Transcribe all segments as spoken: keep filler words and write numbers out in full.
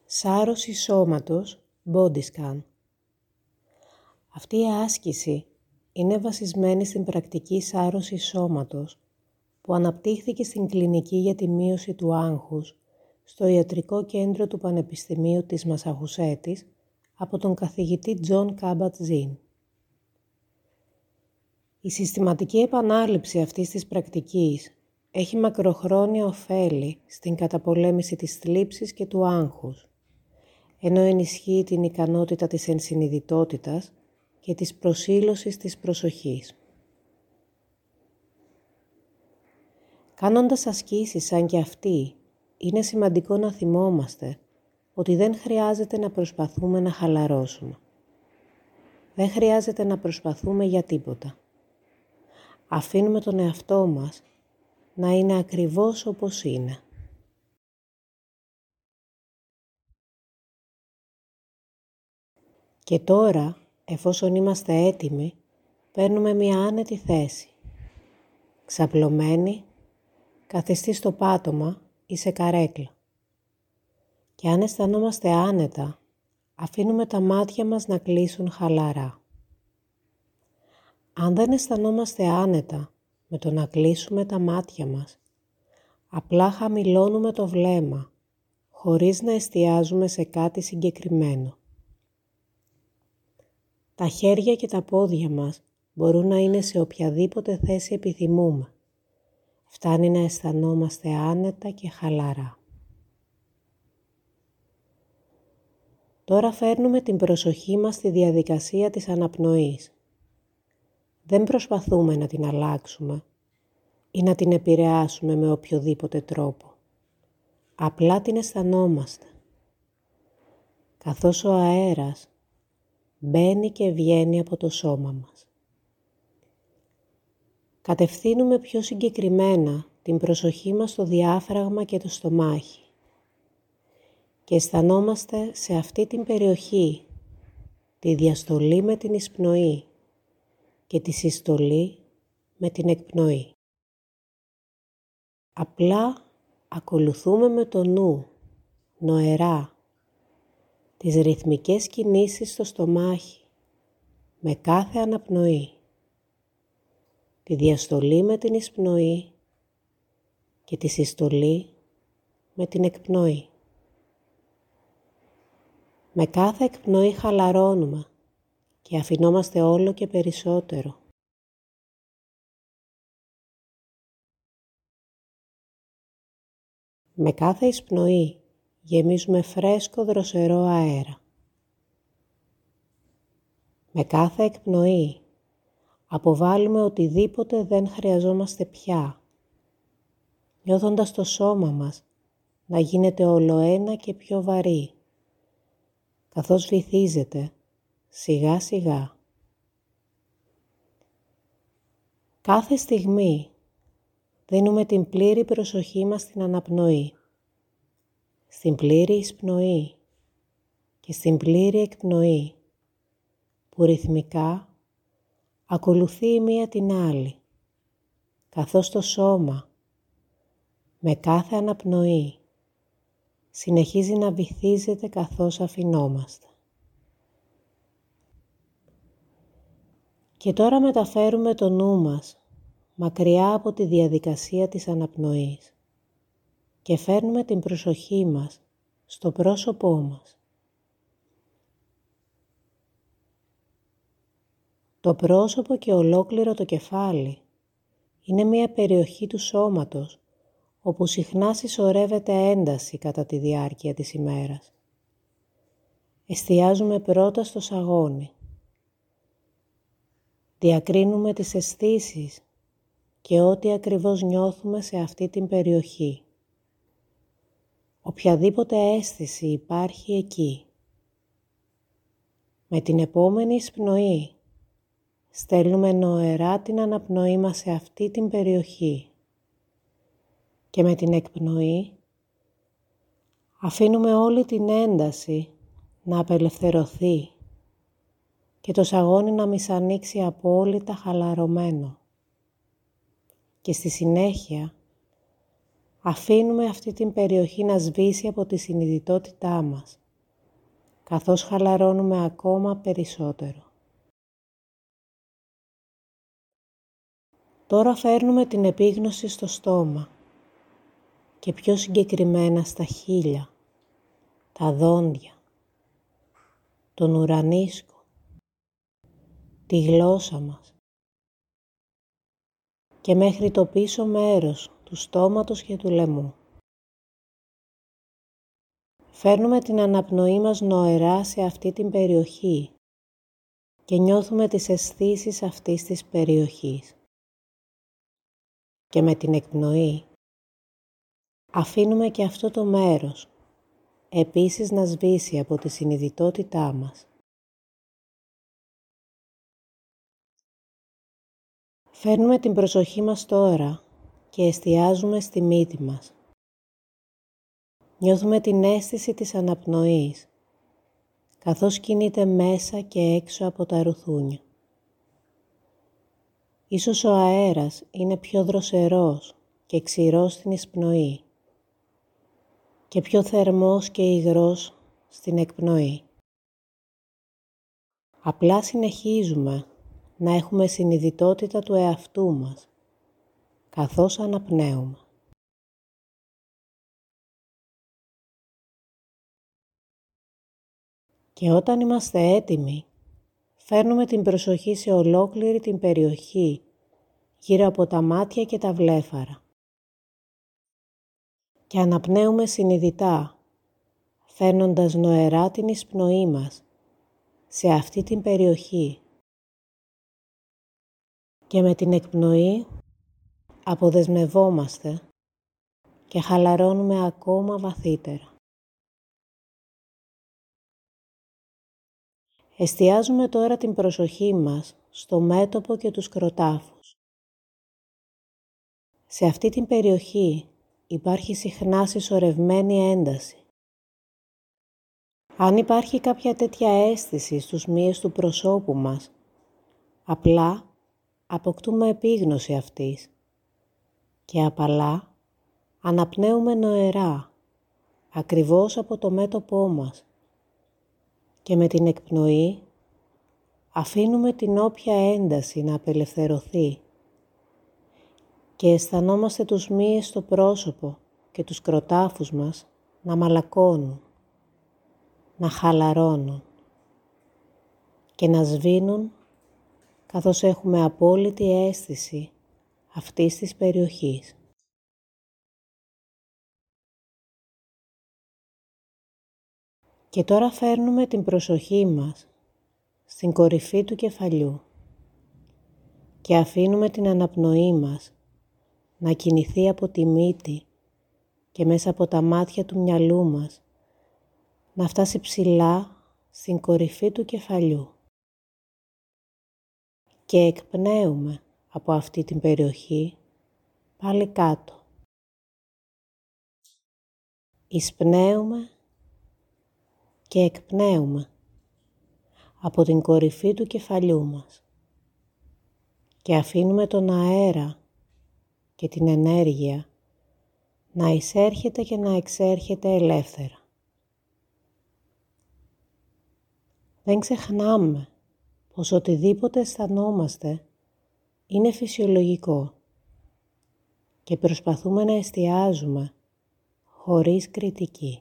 Σάρωση σώματος, body scan. Αυτή η άσκηση είναι βασισμένη στην πρακτική σάρωση σώματος που αναπτύχθηκε στην κλινική για τη μείωση του άγχους στο Ιατρικό Κέντρο του Πανεπιστημίου της Μασαχουσέτης από τον καθηγητή Τζον Κάμπατ-Ζιν. Η συστηματική επανάληψη αυτής της πρακτικής έχει μακροχρόνια ωφέλη στην καταπολέμηση της θλίψης και του άγχους, ενώ ενισχύει την ικανότητα της ενσυνειδητότητας και της προσήλωσης της προσοχής. Κάνοντας ασκήσεις σαν και αυτή, είναι σημαντικό να θυμόμαστε ότι δεν χρειάζεται να προσπαθούμε να χαλαρώσουμε. Δεν χρειάζεται να προσπαθούμε για τίποτα. Αφήνουμε τον εαυτό μας να είναι ακριβώς όπως είναι. Και τώρα, εφόσον είμαστε έτοιμοι, παίρνουμε μια άνετη θέση. Ξαπλωμένη, καθιστή στο πάτωμα ή σε καρέκλα. Και αν αισθανόμαστε άνετα, αφήνουμε τα μάτια μας να κλείσουν χαλαρά. Αν δεν αισθανόμαστε άνετα με το να κλείσουμε τα μάτια μας, απλά χαμηλώνουμε το βλέμμα, χωρίς να εστιάζουμε σε κάτι συγκεκριμένο. Τα χέρια και τα πόδια μας μπορούν να είναι σε οποιαδήποτε θέση επιθυμούμε. Φτάνει να αισθανόμαστε άνετα και χαλαρά. Τώρα φέρνουμε την προσοχή μας στη διαδικασία της αναπνοής. Δεν προσπαθούμε να την αλλάξουμε ή να την επηρεάσουμε με οποιοδήποτε τρόπο. Απλά την αισθανόμαστε. Καθώς ο αέρας μπαίνει και βγαίνει από το σώμα μας. Κατευθύνουμε πιο συγκεκριμένα την προσοχή μας στο διάφραγμα και το στομάχι και αισθανόμαστε σε αυτή την περιοχή τη διαστολή με την εισπνοή και τη συστολή με την εκπνοή. Απλά ακολουθούμε με το νου, νοερά, τις ρυθμικές κινήσεις στο στομάχι με κάθε αναπνοή, τη διαστολή με την εισπνοή και τη συστολή με την εκπνοή. Με κάθε εκπνοή χαλαρώνουμε και αφινόμαστε όλο και περισσότερο. Με κάθε εισπνοή γεμίζουμε φρέσκο δροσερό αέρα. Με κάθε εκπνοή αποβάλλουμε οτιδήποτε δεν χρειαζόμαστε πια, νιώθοντας το σώμα μας να γίνεται ολοένα και πιο βαρύ, καθώς βυθίζεται σιγά σιγά. Κάθε στιγμή δίνουμε την πλήρη προσοχή μας στην αναπνοή, στην πλήρη εισπνοή και στην πλήρη εκπνοή, που ρυθμικά ακολουθεί η μία την άλλη, καθώς το σώμα με κάθε αναπνοή συνεχίζει να βυθίζεται καθώς αφινόμαστε. Και τώρα μεταφέρουμε το νου μας μακριά από τη διαδικασία της αναπνοής και φέρνουμε την προσοχή μας στο πρόσωπό μας. Το πρόσωπο και ολόκληρο το κεφάλι είναι μια περιοχή του σώματος όπου συχνά συσσωρεύεται ένταση κατά τη διάρκεια της ημέρας. Εστιάζουμε πρώτα στο σαγόνι. Διακρίνουμε τις αισθήσεις και ό,τι ακριβώς νιώθουμε σε αυτή την περιοχή. Οποιαδήποτε αίσθηση υπάρχει εκεί. Με την επόμενη εισπνοή στέλνουμε νοερά την αναπνοή μας σε αυτή την περιοχή και με την εκπνοή αφήνουμε όλη την ένταση να απελευθερωθεί και το σαγόνι να μισανοίξει απόλυτα χαλαρωμένο. Και στη συνέχεια Αφήνουμε αυτή την περιοχή να σβήσει από τη συνειδητότητά μας, καθώς χαλαρώνουμε ακόμα περισσότερο. Τώρα φέρνουμε την επίγνωση στο στόμα και πιο συγκεκριμένα στα χείλια, τα δόντια, τον ουρανίσκο, τη γλώσσα μας και μέχρι το πίσω μέρος του στόματος και του λαιμού. Φέρνουμε την αναπνοή μας νοερά σε αυτή την περιοχή και νιώθουμε τις αισθήσεις αυτής της περιοχής. Και με την εκπνοή αφήνουμε και αυτό το μέρος επίσης να σβήσει από τη συνειδητότητά μας. Φέρνουμε την προσοχή μας τώρα και εστιάζουμε στη μύτη μας. Νιώθουμε την αίσθηση της αναπνοής, καθώς κινείται μέσα και έξω από τα ρουθούνια. Ίσως ο αέρας είναι πιο δροσερός και ξηρός στην εισπνοή και πιο θερμός και υγρός στην εκπνοή. Απλά συνεχίζουμε να έχουμε συνειδητότητα του εαυτού μας, καθώς αναπνέουμε. Και όταν είμαστε έτοιμοι, φέρνουμε την προσοχή σε ολόκληρη την περιοχή γύρω από τα μάτια και τα βλέφαρα. Και αναπνέουμε συνειδητά, φέρνοντας νοερά την εισπνοή μας σε αυτή την περιοχή. Και με την εκπνοή αποδεσμευόμαστε και χαλαρώνουμε ακόμα βαθύτερα. Εστιάζουμε τώρα την προσοχή μας στο μέτωπο και τους κροτάφους. Σε αυτή την περιοχή υπάρχει συχνά συσσωρευμένη ένταση. Αν υπάρχει κάποια τέτοια αίσθηση στους μύες του προσώπου μας, απλά αποκτούμε επίγνωση αυτής και απαλά αναπνέουμε νοερά, ακριβώς από το μέτωπό μας και με την εκπνοή αφήνουμε την όποια ένταση να απελευθερωθεί και αισθανόμαστε τους μύες στο πρόσωπο και τους κροτάφους μας να μαλακώνουν, να χαλαρώνουν και να σβήνουν καθώς έχουμε απόλυτη αίσθηση αυτής της περιοχής. Και τώρα φέρνουμε την προσοχή μας στην κορυφή του κεφαλιού και αφήνουμε την αναπνοή μας να κινηθεί από τη μύτη και μέσα από τα μάτια του μυαλού μας να φτάσει ψηλά στην κορυφή του κεφαλιού. Και εκπνέουμε από αυτή την περιοχή πάλι κάτω. Εισπνέουμε και εκπνέουμε από την κορυφή του κεφαλιού μας και αφήνουμε τον αέρα και την ενέργεια να εισέρχεται και να εξέρχεται ελεύθερα. Δεν ξεχνάμε πως οτιδήποτε αισθανόμαστε είναι φυσιολογικό και προσπαθούμε να εστιάζουμε χωρίς κριτική.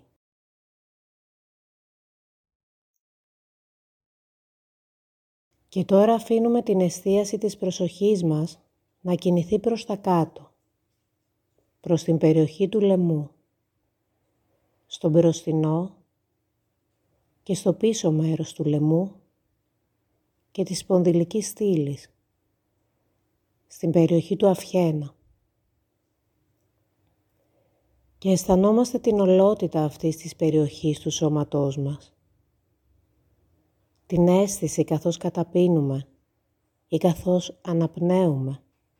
Και τώρα αφήνουμε την εστίαση της προσοχής μας να κινηθεί προς τα κάτω, προς την περιοχή του λαιμού, στον μπροστινό και στο πίσω μέρος του λαιμού και της σπονδυλικής στήλης, στην περιοχή του αυχένα. Και αισθανόμαστε την ολότητα αυτής της περιοχής του σώματός μας. Την αίσθηση καθώς καταπίνουμε ή καθώς αναπνέουμε.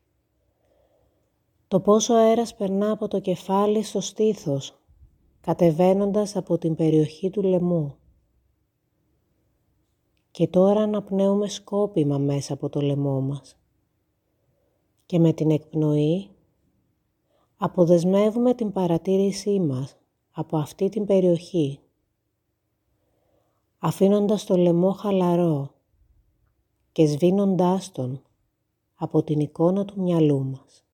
Το πόσο αέρας περνά από το κεφάλι στο στήθος, κατεβαίνοντας από την περιοχή του λαιμού. Και τώρα αναπνέουμε σκόπιμα μέσα από το λαιμό μας. Και με την εκπνοή Αποδεσμεύουμε την παρατήρησή μας από αυτή την περιοχή, αφήνοντας το λαιμό χαλαρό και σβήνοντάς τον από την εικόνα του μυαλού μας.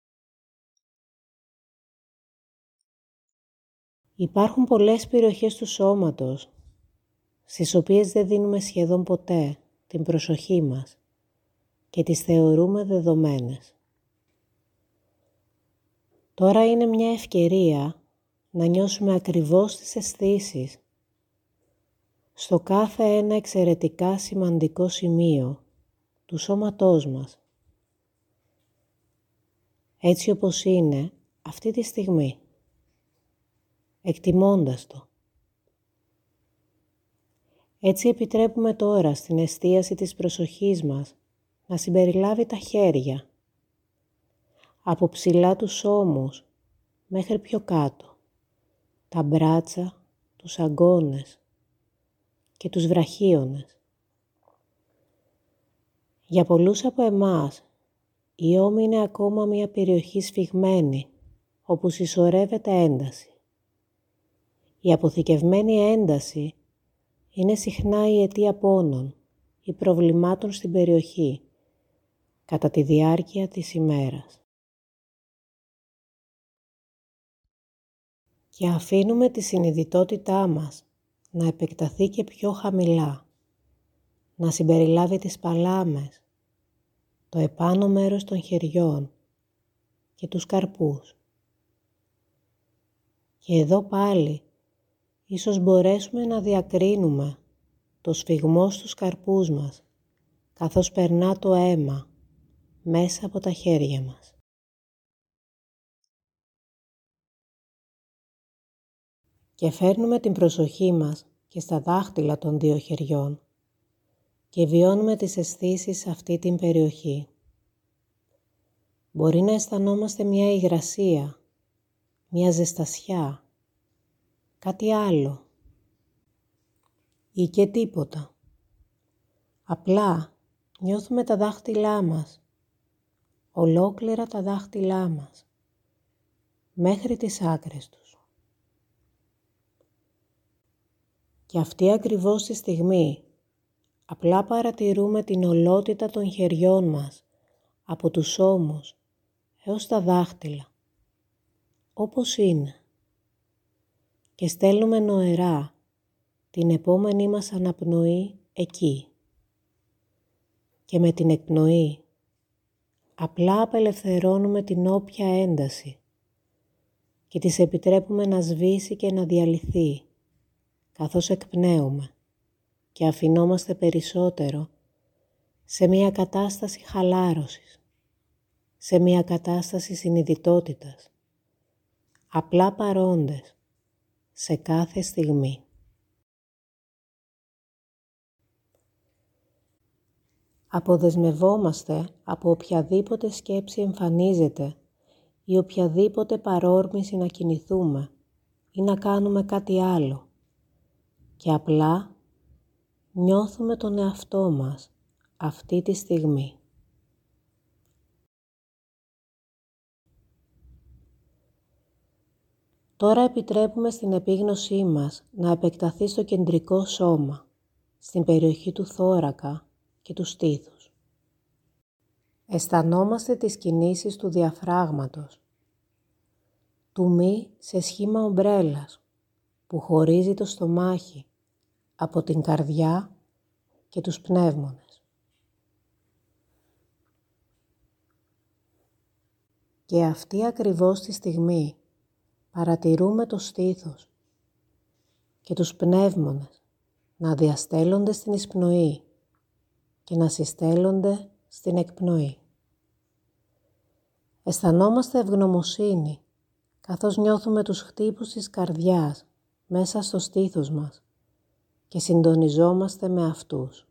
Υπάρχουν πολλές περιοχές του σώματος, στις οποίες δεν δίνουμε σχεδόν ποτέ την προσοχή μας και τις θεωρούμε δεδομένες. Τώρα είναι μια ευκαιρία να νιώσουμε ακριβώς τις αισθήσεις στο κάθε ένα εξαιρετικά σημαντικό σημείο του σώματός μας, έτσι όπως είναι αυτή τη στιγμή, εκτιμώντας το. Έτσι επιτρέπουμε τώρα στην εστίαση της προσοχής μας να συμπεριλάβει τα χέρια, από ψηλά τους ώμους μέχρι πιο κάτω, τα μπράτσα, τους αγκώνες και τους βραχίονες. Για πολλούς από εμάς, η ώμη είναι ακόμα μια περιοχή σφιγμένη, όπου συσσωρεύεται ένταση. Η αποθηκευμένη ένταση είναι συχνά η αιτία πόνων ή προβλημάτων στην περιοχή κατά τη διάρκεια της ημέρας. Και αφήνουμε τη συνειδητότητά μας να επεκταθεί και πιο χαμηλά, να συμπεριλάβει τις παλάμες, το επάνω μέρος των χεριών και τους καρπούς. Και εδώ πάλι ίσως μπορέσουμε να διακρίνουμε το σφιγμό στους καρπούς μας, καθώς περνά το αίμα μέσα από τα χέρια μας. Και φέρνουμε την προσοχή μας και στα δάχτυλα των δύο χεριών και βιώνουμε τις αισθήσεις σε αυτή την περιοχή. Μπορεί να αισθανόμαστε μια υγρασία, μια ζεστασιά, κάτι άλλο ή και τίποτα. Απλά νιώθουμε τα δάχτυλά μας, ολόκληρα τα δάχτυλά μας, μέχρι τις άκρες τους. Και αυτή ακριβώς τη στιγμή απλά παρατηρούμε την ολότητα των χεριών μας από τους ώμους έως τα δάχτυλα, όπως είναι. Και στέλνουμε νοερά την επόμενή μας αναπνοή εκεί. Και με την εκπνοή απλά απελευθερώνουμε την όποια ένταση και της επιτρέπουμε να σβήσει και να διαλυθεί, καθώς εκπνέουμε και αφινόμαστε περισσότερο σε μια κατάσταση χαλάρωσης, σε μια κατάσταση συνειδητότητας, απλά παρόντες σε κάθε στιγμή. Αποδεσμευόμαστε από οποιαδήποτε σκέψη εμφανίζεται ή οποιαδήποτε παρόρμηση να κινηθούμε ή να κάνουμε κάτι άλλο και απλά νιώθουμε τον εαυτό μας αυτή τη στιγμή. Τώρα επιτρέπουμε στην επίγνωσή μας να επεκταθεί στο κεντρικό σώμα, στην περιοχή του θώρακα και του στήθους. Αισθανόμαστε τις κινήσεις του διαφράγματος, του μη σε σχήμα ομπρέλας που χωρίζει το στομάχι από την καρδιά και τους πνεύμονες. Και αυτή ακριβώς τη στιγμή παρατηρούμε το στήθος και τους πνεύμονες να διαστέλλονται στην εισπνοή και να συστέλλονται στην εκπνοή. Αισθανόμαστε ευγνωμοσύνη καθώς νιώθουμε τους χτύπους της καρδιάς μέσα στο στήθος μας και συντονιζόμαστε με αυτούς.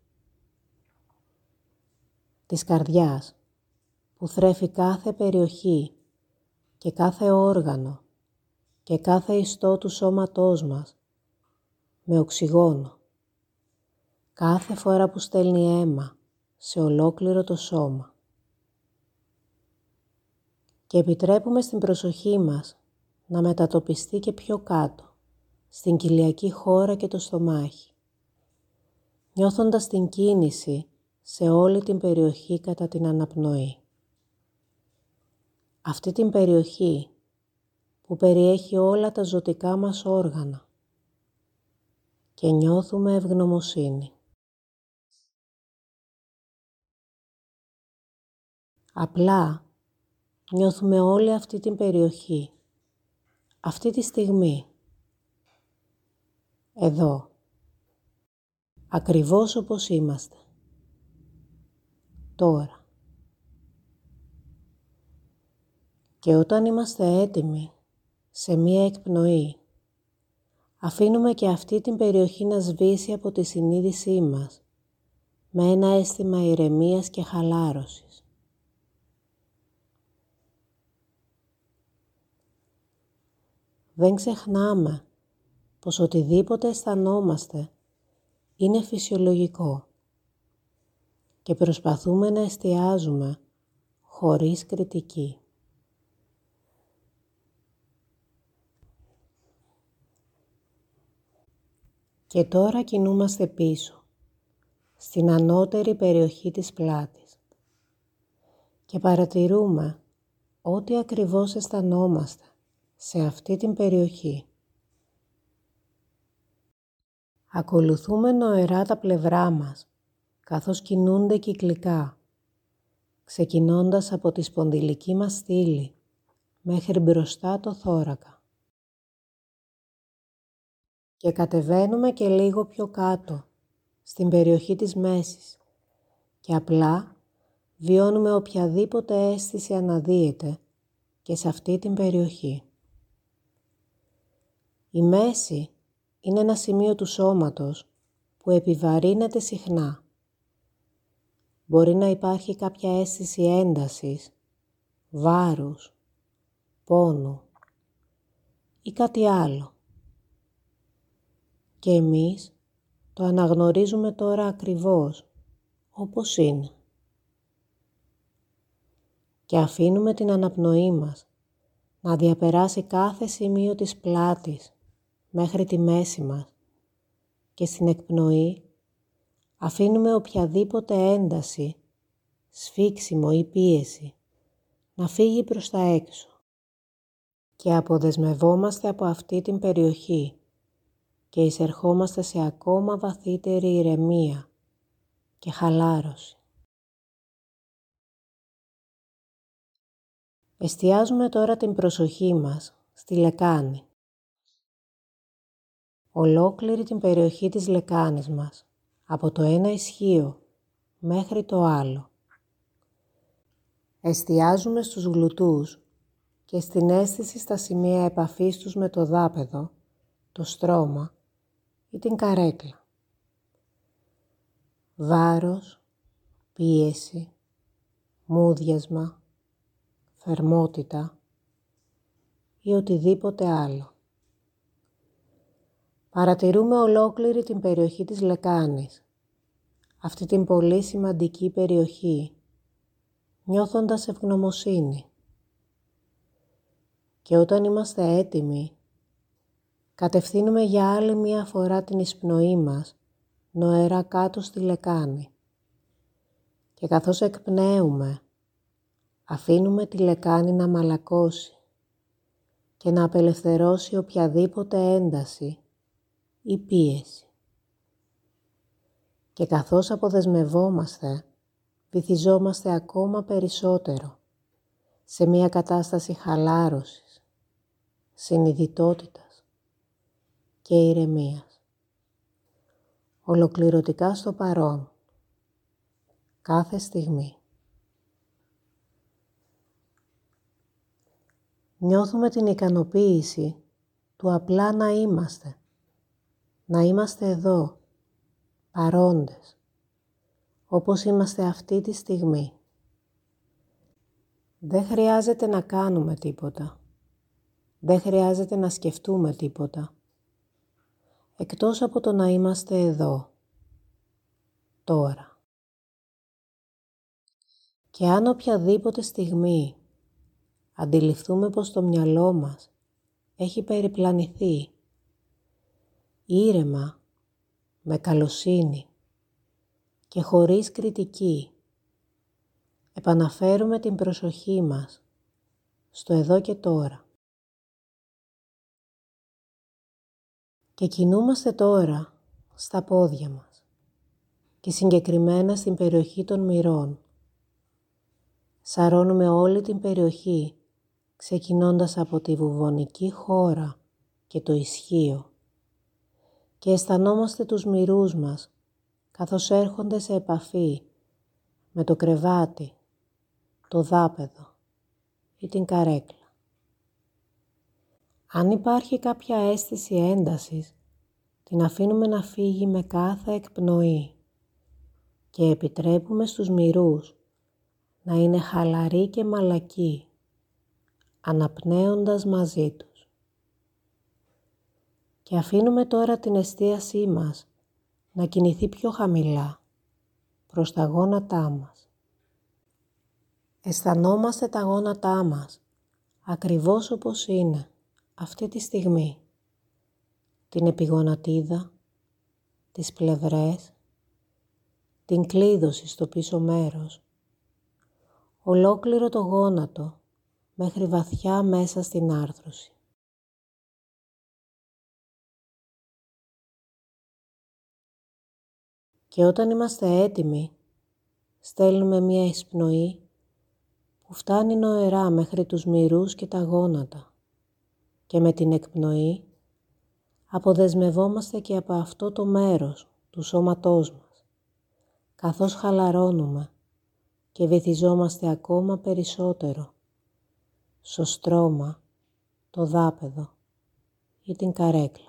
Της καρδιάς που θρέφει κάθε περιοχή και κάθε όργανο και κάθε ιστό του σώματός μας με οξυγόνο, κάθε φορά που στέλνει αίμα σε ολόκληρο το σώμα. και επιτρέπουμε στην προσοχή μας να μετατοπιστεί και πιο κάτω, στην κοιλιακή χώρα και το στομάχι, νιώθοντας την κίνηση σε όλη την περιοχή κατά την αναπνοή. Αυτή την περιοχή που περιέχει όλα τα ζωτικά μας όργανα και νιώθουμε ευγνωμοσύνη. Απλά νιώθουμε όλη αυτή την περιοχή, αυτή τη στιγμή, εδώ, ακριβώς όπως είμαστε, τώρα. Και όταν είμαστε έτοιμοι σε μία εκπνοή, αφήνουμε και αυτή την περιοχή να σβήσει από τη συνείδησή μας με ένα αίσθημα ηρεμίας και χαλάρωσης. Δεν ξεχνάμε πως οτιδήποτε αισθανόμαστε είναι φυσιολογικό και προσπαθούμε να εστιάζουμε χωρίς κριτική. Και τώρα κινούμαστε πίσω, στην ανώτερη περιοχή της πλάτης και παρατηρούμε ό,τι ακριβώς αισθανόμαστε σε αυτή την περιοχή. Ακολουθούμε νοερά τα πλευρά μας, καθώς κινούνται κυκλικά, ξεκινώντας από τη σπονδυλική μας στήλη μέχρι μπροστά το θώρακα. Και κατεβαίνουμε και λίγο πιο κάτω, στην περιοχή της μέσης, και απλά βιώνουμε οποιαδήποτε αίσθηση αναδύεται και σε αυτή την περιοχή. Η μέση είναι ένα σημείο του σώματος που επιβαρύνεται συχνά. Μπορεί να υπάρχει κάποια αίσθηση έντασης, βάρους, πόνου ή κάτι άλλο. Και εμείς το αναγνωρίζουμε τώρα ακριβώς όπως είναι. Και αφήνουμε την αναπνοή μας να διαπεράσει κάθε σημείο της πλάτης μέχρι τη μέση μας και στην εκπνοή αφήνουμε οποιαδήποτε ένταση, σφίξιμο ή πίεση να φύγει προς τα έξω και αποδεσμευόμαστε από αυτή την περιοχή και εισερχόμαστε σε ακόμα βαθύτερη ηρεμία και χαλάρωση. Εστιάζουμε τώρα την προσοχή μας στη λεκάνη. Ολόκληρη την περιοχή της λεκάνης μας, από το ένα ισχύο μέχρι το άλλο. Εστιάζουμε στους γλουτούς και στην αίσθηση στα σημεία επαφής τους με το δάπεδο, το στρώμα ή την καρέκλα. Βάρος, πίεση, μούδιασμα, θερμότητα ή οτιδήποτε άλλο. Παρατηρούμε ολόκληρη την περιοχή της λεκάνης, αυτή την πολύ σημαντική περιοχή, νιώθοντας ευγνωμοσύνη. Και όταν είμαστε έτοιμοι, κατευθύνουμε για άλλη μία φορά την εισπνοή μας νοερά κάτω στη λεκάνη. Και καθώς εκπνέουμε, αφήνουμε τη λεκάνη να μαλακώσει και να απελευθερώσει οποιαδήποτε ένταση ή πίεση. Και καθώς αποδεσμευόμαστε, βυθιζόμαστε ακόμα περισσότερο σε μια κατάσταση χαλάρωσης, συνειδητότητας και ηρεμίας. Ολοκληρωτικά στο παρόν, κάθε στιγμή. Νιώθουμε την ικανοποίηση του απλά να είμαστε. Να είμαστε εδώ, παρόντες, όπως είμαστε αυτή τη στιγμή. Δεν χρειάζεται να κάνουμε τίποτα. Δεν χρειάζεται να σκεφτούμε τίποτα. Εκτός από το να είμαστε εδώ, τώρα. Και αν οποιαδήποτε στιγμή αντιληφθούμε πως το μυαλό μας έχει περιπλανηθεί. Ήρεμα, με καλοσύνη και χωρίς κριτική, επαναφέρουμε την προσοχή μας στο εδώ και τώρα. Και κινούμαστε τώρα στα πόδια μας και συγκεκριμένα στην περιοχή των μυρών. Σαρώνουμε όλη την περιοχή, ξεκινώντας από τη βουβονική χώρα και το ισχύο, και αισθανόμαστε τους μυρούς μας καθώς έρχονται σε επαφή με το κρεβάτι, το δάπεδο ή την καρέκλα. Αν υπάρχει κάποια αίσθηση έντασης, την αφήνουμε να φύγει με κάθε εκπνοή και επιτρέπουμε στους μυρούς να είναι χαλαροί και μαλακοί, αναπνέοντας μαζί τους. Και αφήνουμε τώρα την εστίασή μας να κινηθεί πιο χαμηλά προς τα γόνατά μας. Αισθανόμαστε τα γόνατά μας ακριβώς όπως είναι αυτή τη στιγμή. Την επιγονατίδα, τις πλευρές, την κλείδωση στο πίσω μέρος, ολόκληρο το γόνατο μέχρι βαθιά μέσα στην άρθρωση. Και όταν είμαστε έτοιμοι, στέλνουμε μία εισπνοή που φτάνει νοερά μέχρι τους μυρούς και τα γόνατα, και με την εκπνοή αποδεσμευόμαστε και από αυτό το μέρος του σώματός μας, καθώς χαλαρώνουμε και βυθιζόμαστε ακόμα περισσότερο στο στρώμα, το δάπεδο ή την καρέκλα.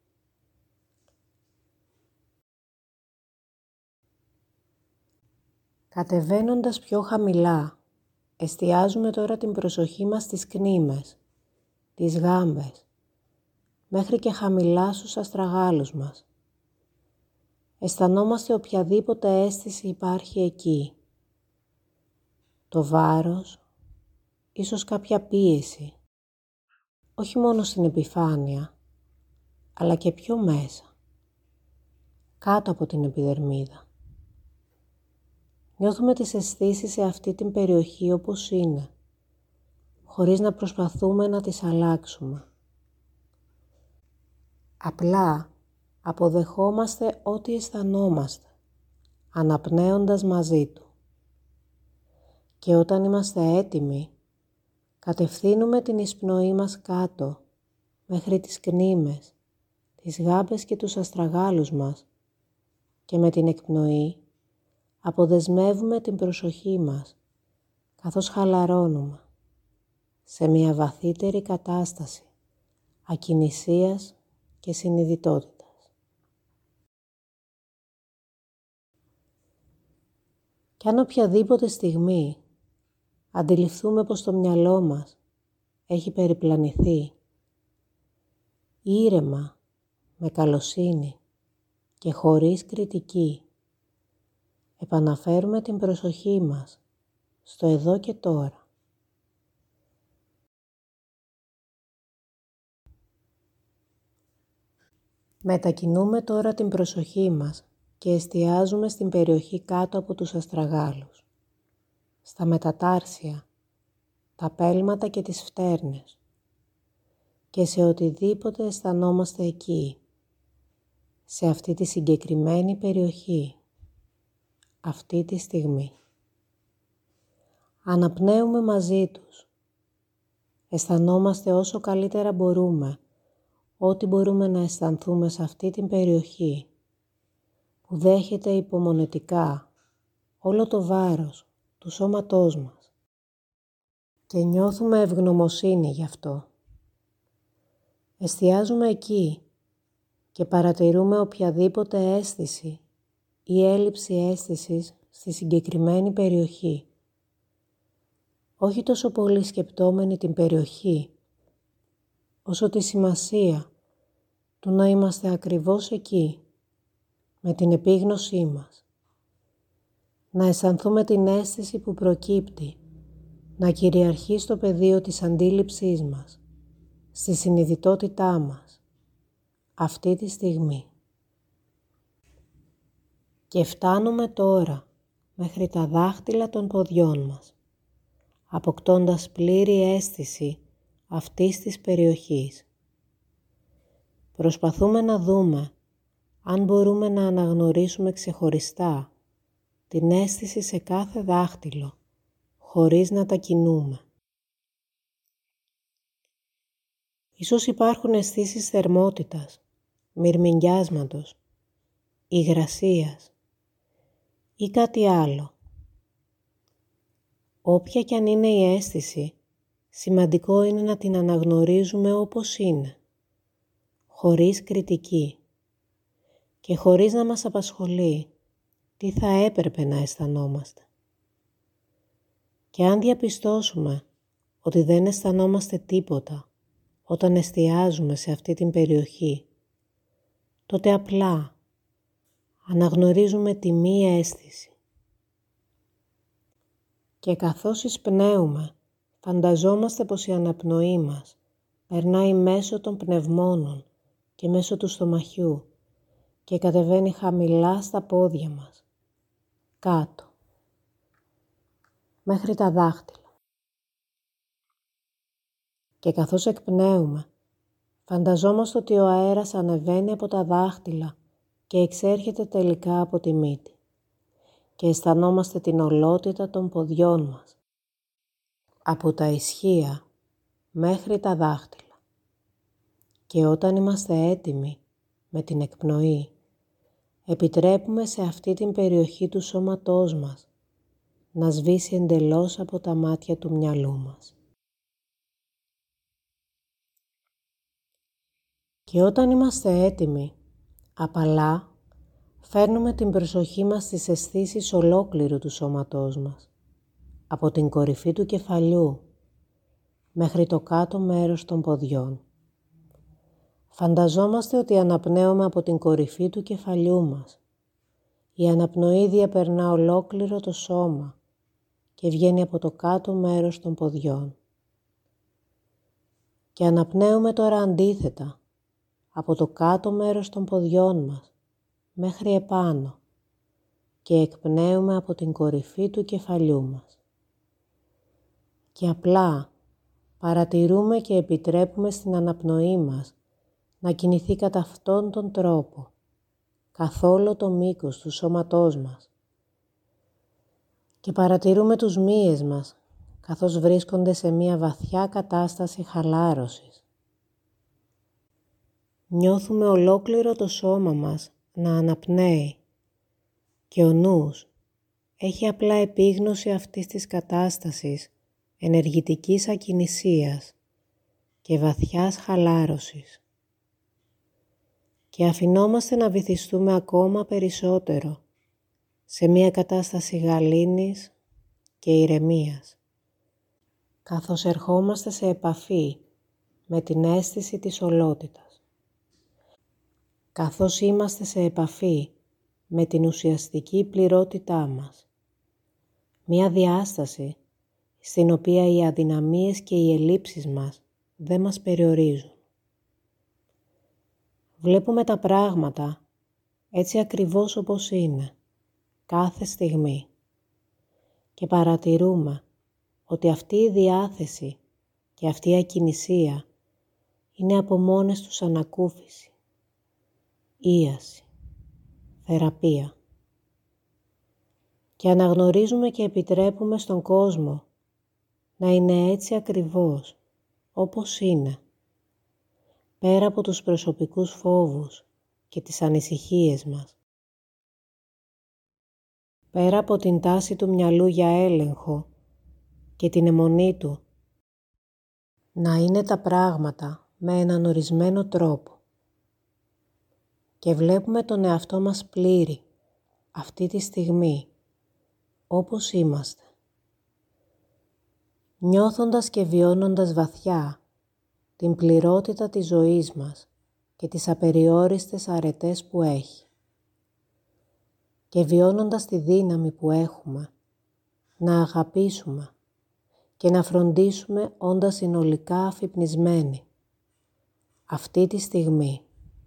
Κατεβαίνοντας πιο χαμηλά, εστιάζουμε τώρα την προσοχή μας στις κνήμες, τις γάμπες, μέχρι και χαμηλά στους αστραγάλους μας. Αισθανόμαστε οποιαδήποτε αίσθηση υπάρχει εκεί. Το βάρος, ίσως κάποια πίεση, όχι μόνο στην επιφάνεια, αλλά και πιο μέσα, κάτω από την επιδερμίδα. Νιώθουμε τις αισθήσεις σε αυτή την περιοχή όπως είναι, χωρίς να προσπαθούμε να τις αλλάξουμε. Απλά αποδεχόμαστε ό,τι αισθανόμαστε, αναπνέοντας μαζί του. Και όταν είμαστε έτοιμοι, κατευθύνουμε την εισπνοή μας κάτω, μέχρι τις κνήμες, τις γάμπες και τους αστραγάλους μας, και με την εκπνοή αποδεσμεύουμε την προσοχή μας, καθώς χαλαρώνουμε σε μια βαθύτερη κατάσταση ακινησίας και συνειδητότητας. Κι αν οποιαδήποτε στιγμή αντιληφθούμε πως το μυαλό μας έχει περιπλανηθεί, ήρεμα, με καλοσύνη και χωρίς κριτική, επαναφέρουμε την προσοχή μας στο εδώ και τώρα. Μετακινούμε τώρα την προσοχή μας και εστιάζουμε στην περιοχή κάτω από τους αστραγάλους, στα μετατάρσια, τα πέλματα και τις φτέρνες, και σε οτιδήποτε αισθανόμαστε εκεί, σε αυτή τη συγκεκριμένη περιοχή, αυτή τη στιγμή. Αναπνέουμε μαζί τους. Αισθανόμαστε όσο καλύτερα μπορούμε ό,τι μπορούμε να αισθανθούμε σε αυτή την περιοχή που δέχεται υπομονετικά όλο το βάρος του σώματός μας και νιώθουμε ευγνωμοσύνη γι' αυτό. Εστιάζουμε εκεί και παρατηρούμε οποιαδήποτε αίσθηση ή έλλειψη αίσθησης στη συγκεκριμένη περιοχή. Όχι τόσο πολύ σκεπτόμενοι την περιοχή, όσο τη σημασία του να είμαστε ακριβώς εκεί, με την επίγνωσή μας. Να αισθανθούμε την αίσθηση που προκύπτει να κυριαρχεί στο πεδίο της αντίληψής μας, στη συνειδητότητά μας, αυτή τη στιγμή. Και φτάνουμε τώρα μέχρι τα δάχτυλα των ποδιών μας, αποκτώντας πλήρη αίσθηση αυτής της περιοχής. Προσπαθούμε να δούμε αν μπορούμε να αναγνωρίσουμε ξεχωριστά την αίσθηση σε κάθε δάχτυλο, χωρίς να τα κινούμε. Ίσως υπάρχουν αισθήσεις θερμότητας, μυρμηγκιάσματος, υγρασίας ή κάτι άλλο. Όποια κι αν είναι η αίσθηση, σημαντικό είναι να την αναγνωρίζουμε όπως είναι, χωρίς κριτική και χωρίς να μας απασχολεί τι θα έπρεπε να αισθανόμαστε. Και αν διαπιστώσουμε ότι δεν αισθανόμαστε τίποτα όταν εστιάζουμε σε αυτή την περιοχή, τότε απλά αναγνωρίζουμε τη μία αίσθηση. Και καθώς εισπνέουμε, φανταζόμαστε πως η αναπνοή μας περνάει μέσω των πνευμόνων και μέσω του στομαχιού και κατεβαίνει χαμηλά στα πόδια μας, κάτω, μέχρι τα δάχτυλα. Και καθώς εκπνέουμε, φανταζόμαστε ότι ο αέρας ανεβαίνει από τα δάχτυλα και εξέρχεται τελικά από τη μύτη και αισθανόμαστε την ολότητα των ποδιών μας, από τα ισχύα μέχρι τα δάχτυλα. Και όταν είμαστε έτοιμοι με την εκπνοή, επιτρέπουμε σε αυτή την περιοχή του σώματός μας να σβήσει εντελώς από τα μάτια του μυαλού μας. Και όταν είμαστε έτοιμοι, απαλά φέρνουμε την προσοχή μας στις αισθήσεις ολόκληρου του σώματός μας, από την κορυφή του κεφαλιού μέχρι το κάτω μέρος των ποδιών. Φανταζόμαστε ότι αναπνέουμε από την κορυφή του κεφαλιού μας. Η αναπνοή διαπερνά ολόκληρο το σώμα και βγαίνει από το κάτω μέρος των ποδιών. Και αναπνέουμε τώρα αντίθετα, από το κάτω μέρος των ποδιών μας μέχρι επάνω και εκπνέουμε από την κορυφή του κεφαλιού μας. Και απλά παρατηρούμε και επιτρέπουμε στην αναπνοή μας να κινηθεί κατά αυτόν τον τρόπο, καθ' όλο το μήκος του σώματός μας. Και παρατηρούμε τους μύες μας, καθώς βρίσκονται σε μια βαθιά κατάσταση χαλάρωσης. Νιώθουμε ολόκληρο το σώμα μας να αναπνέει και ο νους έχει απλά επίγνωση αυτής της κατάστασης ενεργητικής ακινησίας και βαθιάς χαλάρωσης. Και αφινόμαστε να βυθιστούμε ακόμα περισσότερο σε μια κατάσταση γαλήνης και ηρεμίας, καθώς ερχόμαστε σε επαφή με την αίσθηση της ολότητας. Καθώς είμαστε σε επαφή με την ουσιαστική πληρότητά μας, μια διάσταση στην οποία οι αδυναμίες και οι ελλείψεις μας δεν μας περιορίζουν. Βλέπουμε τα πράγματα έτσι ακριβώς όπως είναι, κάθε στιγμή, και παρατηρούμε ότι αυτή η διάθεση και αυτή η ακινησία είναι από μόνες τους ανακούφιση, ίαση, θεραπεία. Και αναγνωρίζουμε και επιτρέπουμε στον κόσμο να είναι έτσι ακριβώς όπως είναι, πέρα από τους προσωπικούς φόβους και τις ανησυχίες μας. Πέρα από την τάση του μυαλού για έλεγχο και την αιμονή του να είναι τα πράγματα με έναν ορισμένο τρόπο. Και βλέπουμε τον εαυτό μας πλήρη, αυτή τη στιγμή, όπως είμαστε. Νιώθοντας και βιώνοντας βαθιά την πληρότητα της ζωής μας και τις απεριόριστες αρετές που έχει. Και βιώνοντας τη δύναμη που έχουμε να αγαπήσουμε και να φροντίσουμε όντας συνολικά αφυπνισμένοι αυτή τη στιγμή.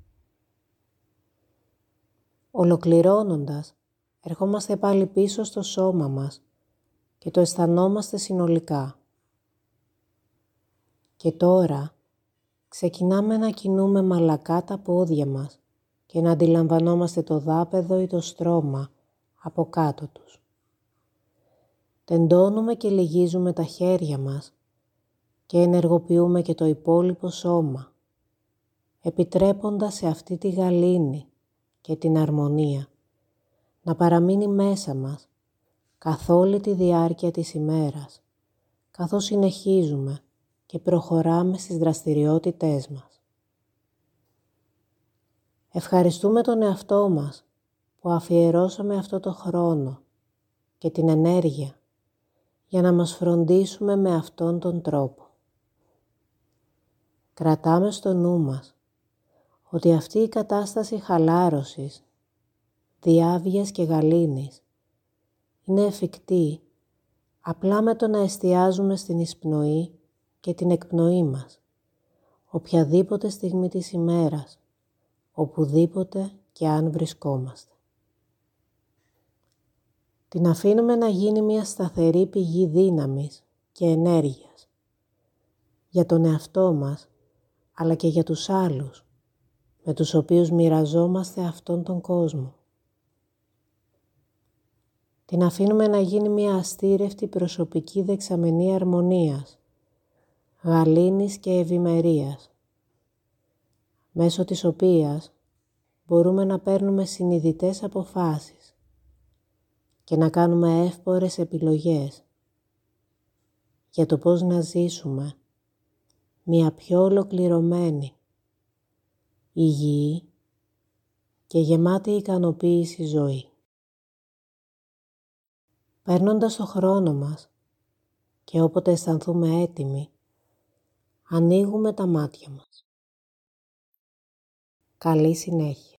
Ολοκληρώνοντας, ερχόμαστε πάλι πίσω στο σώμα μας και το αισθανόμαστε συνολικά. Και τώρα ξεκινάμε να κινούμε μαλακά τα πόδια μας και να αντιλαμβανόμαστε το δάπεδο ή το στρώμα από κάτω τους. Τεντώνουμε και λυγίζουμε τα χέρια μας και ενεργοποιούμε και το υπόλοιπο σώμα, επιτρέποντας σε αυτή τη γαλήνη και την αρμονία να παραμείνει μέσα μας καθ' όλη τη διάρκεια της ημέρας, καθώς συνεχίζουμε και προχωράμε στις δραστηριότητές μας. Ευχαριστούμε τον εαυτό μας που αφιερώσαμε αυτό το χρόνο και την ενέργεια για να μας φροντίσουμε με αυτόν τον τρόπο. Κρατάμε στο νου μας ότι αυτή η κατάσταση χαλάρωσης, διάβγειας και γαλήνης είναι εφικτή απλά με το να εστιάζουμε στην εισπνοή και την εκπνοή μας, οποιαδήποτε στιγμή της ημέρας, οπουδήποτε και αν βρισκόμαστε. Την αφήνουμε να γίνει μια σταθερή πηγή δύναμης και ενέργειας για τον εαυτό μας, αλλά και για τους άλλους με τους οποίους μοιραζόμαστε αυτόν τον κόσμο. Την αφήνουμε να γίνει μια αστήρευτη προσωπική δεξαμενή αρμονίας, γαλήνης και ευημερίας, μέσω της οποίας μπορούμε να παίρνουμε συνειδητές αποφάσεις και να κάνουμε εύπορες επιλογές για το πώς να ζήσουμε μια πιο ολοκληρωμένη, υγιή και γεμάτη ικανοποίηση ζωή. Παίρνοντας το χρόνο μας και όποτε αισθανθούμε έτοιμοι, ανοίγουμε τα μάτια μας. Καλή συνέχεια.